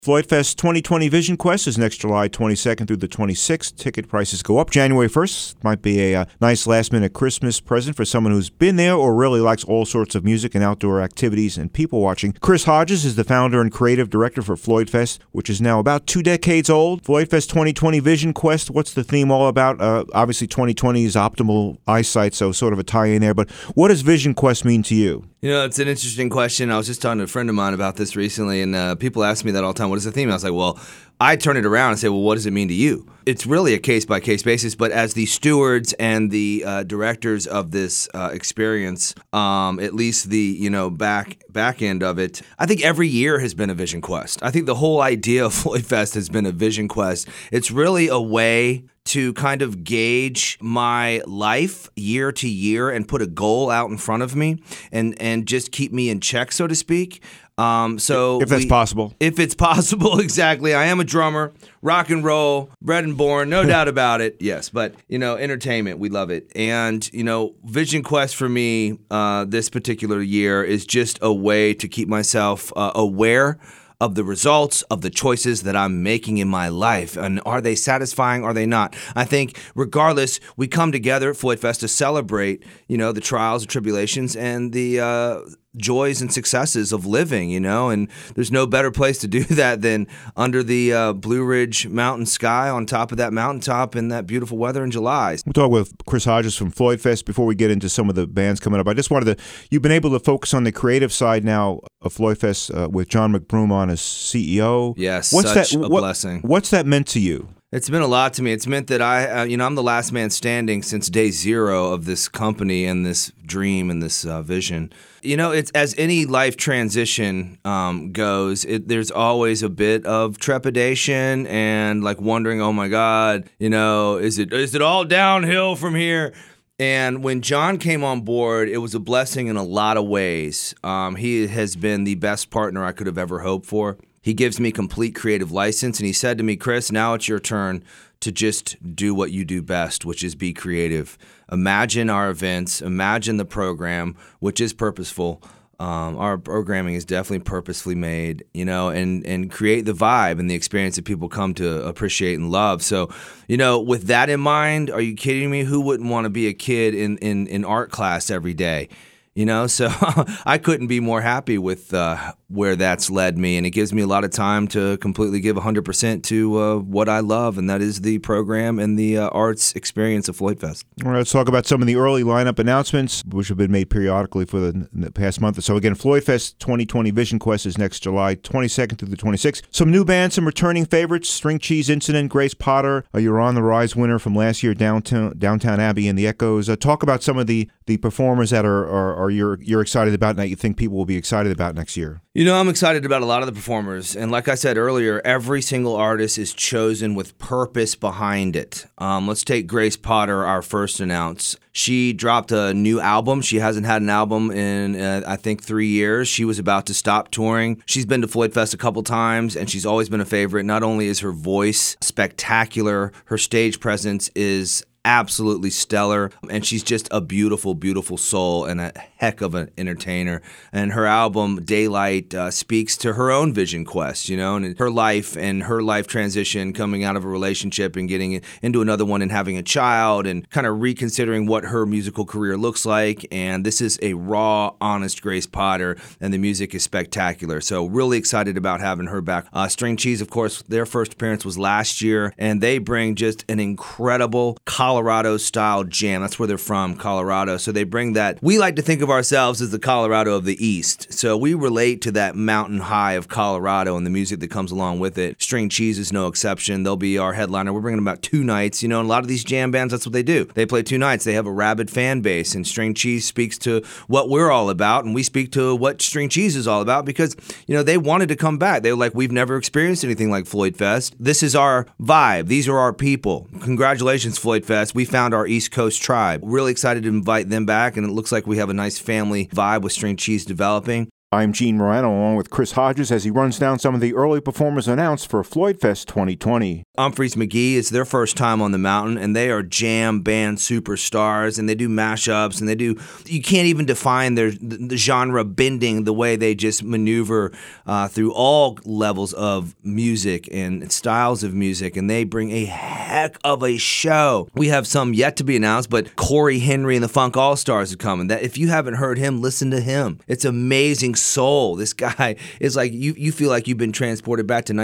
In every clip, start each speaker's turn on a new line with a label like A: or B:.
A: Floyd Fest 2020 Vision Quest is next July 22nd through the 26th. Ticket prices go up January 1st. Might be a nice last-minute Christmas present for someone who's been there or really likes all sorts of music and outdoor activities and people watching. Chris Hodges is the founder and creative director for Floyd Fest, which is now about 2 decades old. Floyd Fest 2020 Vision Quest, what's the theme all about? Obviously 2020 is optimal eyesight, so sort of a tie-in there. But what does Vision Quest mean to you?
B: You know, it's an interesting question. I was just talking to a friend of mine about this recently, and people ask me that all the time, what is the theme? I was like, well, I turn it around and say, well, what does it mean to you? It's really a case-by-case basis, but as the stewards and the directors of this experience, at least the back end of it, I think every year has been a vision quest. I think the whole idea of Floyd Fest has been a vision quest. It's really a way to kind of gauge my life year to year and put a goal out in front of me and just keep me in check, so to speak.
A: If that's possible.
B: If it's possible, exactly. I am a drummer, rock and roll, bred and born, no doubt about it. Yes, but, entertainment, we love it. And, Vision Quest for me this particular year is just a way to keep myself aware of the results of the choices that I'm making in my life. And are they satisfying? Are they not? I think regardless, we come together at Floyd Fest to celebrate, the trials and tribulations and the joys and successes of living, and there's no better place to do that than under the Blue Ridge mountain sky on top of that mountaintop in that beautiful weather in July.
A: We'll talk with Chris Hodges from Floyd Fest before we get into some of the bands coming up. I just wanted to, you've been able to focus on the creative side now of Floyd Fest with John McBroom on as CEO.
B: Yes, such a blessing.
A: What's that meant to you?
B: It's meant a lot to me. It's meant that I'm the last man standing since day zero of this company and this dream and this vision. It's as any life transition goes, there's always a bit of trepidation and like wondering, oh my God, is it all downhill from here? And when John came on board, it was a blessing in a lot of ways. He has been the best partner I could have ever hoped for. He gives me complete creative license, and he said to me, Chris, now it's your turn to just do what you do best, which is be creative. Imagine our events, imagine the program, which is purposeful. Our programming is definitely purposefully made, and create the vibe and the experience that people come to appreciate and love. So, with that in mind, are you kidding me? Who wouldn't want to be a kid in art class every day? So I couldn't be more happy with where that's led me, and it gives me a lot of time to completely give 100% to what I love, and that is the program and the arts experience of Floyd Fest.
A: All right, let's talk about some of the early lineup announcements, which have been made periodically for the past month or so. Again, Floyd Fest 2020 Vision Quest is next July 22nd through the 26th. Some new bands, some returning favorites, String Cheese Incident, Grace Potter, You're on the Rise winner from last year, Downtown Abbey and the Echoes. Talk about some of the performers that are you're excited about and that you think people will be excited about next year.
B: I'm excited about a lot of the performers. And like I said earlier, every single artist is chosen with purpose behind it. Let's take Grace Potter, our first announce. She dropped a new album. She hasn't had an album in, I think, 3 years. She was about to stop touring. She's been to Floyd Fest a couple times, and she's always been a favorite. Not only is her voice spectacular, her stage presence is absolutely stellar, and she's just a beautiful, beautiful soul and a heck of an entertainer. And her album Daylight speaks to her own vision quest, and her life transition, coming out of a relationship and getting into another one and having a child and kind of reconsidering what her musical career looks like. And this is a raw, honest Grace Potter, and the music is spectacular. So really excited about having her back. String Cheese, of course, their first appearance was last year, and they bring just an incredible Colorado-style jam. That's where they're from, Colorado. So they bring that. We like to think of ourselves as the Colorado of the East. So we relate to that mountain high of Colorado and the music that comes along with it. String Cheese is no exception. They'll be our headliner. We're bringing about 2 nights. And a lot of these jam bands, that's what they do. They play 2 nights. They have a rabid fan base, and String Cheese speaks to what we're all about, and we speak to what String Cheese is all about because, they wanted to come back. They were like, we've never experienced anything like Floyd Fest. This is our vibe. These are our people. Congratulations, Floyd Fest. We found our East Coast tribe. Really excited to invite them back, and it looks like we have a nice family vibe with String Cheese developing.
A: I'm Gene Morano along with Chris Hodges as he runs down some of the early performers announced for Floyd Fest 2020.
B: Umphrey's McGee is their first time on the mountain, and they are jam band superstars, and they do mashups, and you can't even define the genre bending the way they just maneuver through all levels of music and styles of music, and they bring a heck of a show. We have some yet to be announced, but Corey Henry and the Funk All-Stars are coming. That if you haven't heard him, listen to him. It's amazing soul. This guy is like, you feel like you've been transported back to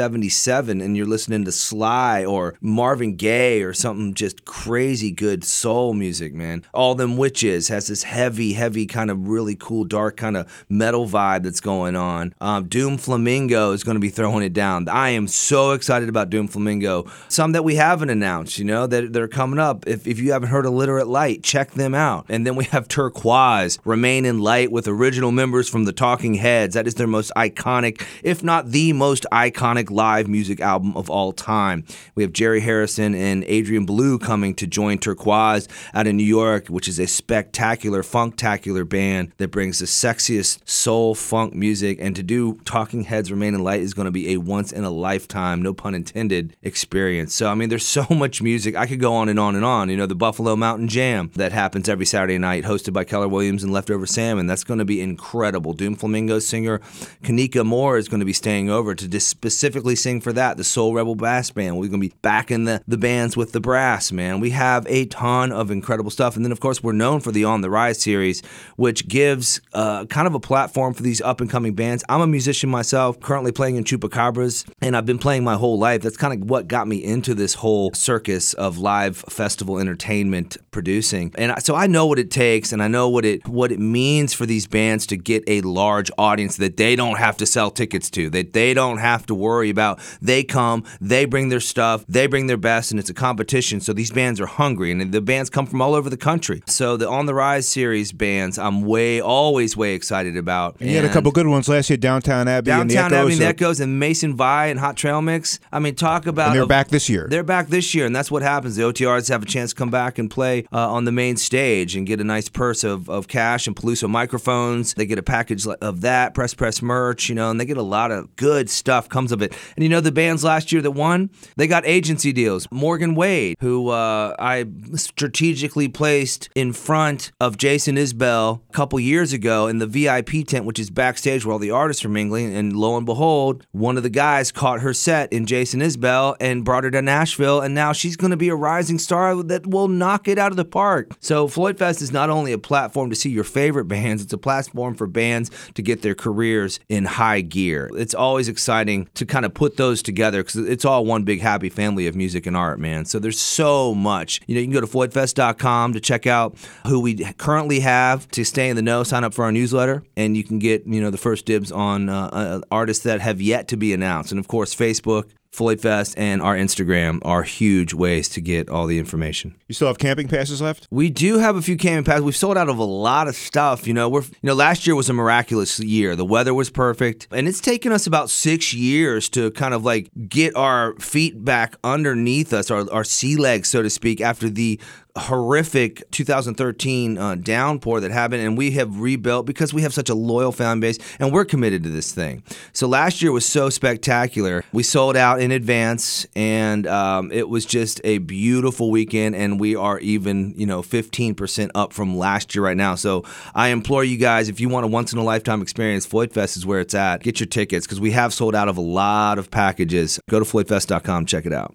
B: 1977 and you're listening to Sly or Marvin Gaye or something, just crazy good soul music, man. All Them Witches has this heavy kind of really cool, dark kind of metal vibe that's going on. Doom Flamingo is going to be throwing it down. I am so excited about Doom Flamingo. Some that we haven't announced, that are coming up. If you haven't heard Illiterate Light, check them out. And then we have Turquoise, Remain in Light with original members from the Talking Heads. That is their most iconic, if not the most iconic live music album of all time. We have Jerry Harrison and Adrian Belew coming to join Turquoise out in New York, which is a spectacular, funktacular band that brings the sexiest soul funk music. And to do Talking Heads Remain in Light is going to be a once-in-a-lifetime, no pun intended, experience. So, there's so much music. I could go on and on and on. The Buffalo Mountain Jam that happens every Saturday night, hosted by Keller Williams and Leftover Salmon. That's going to be incredible. Doom Flamingo singer Kanika Moore is going to be staying over to just specifically sing for that. The Soul Rebel Brass Band. We're going to be back in the bands with the brass, man. We have a ton of incredible stuff. And then, of course, we're known for the On the Rise series, which gives kind of a platform for these up-and-coming bands. I'm a musician myself, currently playing in Chupacabras, and I've been playing my whole life. That's kind of what got me into this whole circus of live festival entertainment producing. And so I know what it takes, and I know what it means for these bands to get a large audience that they don't have to sell tickets to, that they don't have to worry about. They come, they bring their stuff, they bring their best, and it's a competition. So these bands are hungry, and the bands come from all over the country. So the On the Rise series bands, I'm always way excited about.
A: And you had a couple good ones last year, Downtown Abbey and the
B: Echoes, and Mason Vi and Hot Trail Mix. Talk about...
A: And they're back this year.
B: They're back this year, and that's what happens. The OTRs have a chance to come back and play on the main stage and get a nice purse of cash and Peluso microphones. They get a package of that, press merch, and they get a lot of good stuff comes of it. And the bands last year that won, they got agency deals. Morgan Wade, who I strategically placed in front of Jason Isbell a couple years ago in the VIP tent, which is backstage where all the artists are mingling, and lo and behold, one of the guys caught her set in Jason Isbell and brought her to Nashville, and now she's going to be a rising star that will knock it out of the park. So Floyd Fest is not only a platform to see your favorite bands, it's a platform for bands to get their careers in high gear. It's always exciting to kind of put those together because it's all one big happy family of music and art, man. So there's so much. You can go to floydfest.com to check out who we currently have to stay in the know, sign up for our newsletter, and you can get, the first dibs on artists that have yet to be announced. And of course, Facebook, Floyd Fest, and our Instagram are huge ways to get all the information.
A: You still have camping passes left?
B: We do have a few camping passes. We've sold out of a lot of stuff. Last year was a miraculous year. The weather was perfect, and it's taken us about 6 years to kind of like get our feet back underneath us, our sea legs, so to speak, after the horrific 2013 downpour that happened, and we have rebuilt because we have such a loyal fan base and we're committed to this thing. So last year was so spectacular. We sold out in advance, and it was just a beautiful weekend, and we are even 15% up from last year right now. So I implore you guys, if you want a once-in-a-lifetime experience, Floyd Fest is where it's at. Get your tickets because we have sold out of a lot of packages. Go to floydfest.com, check it out.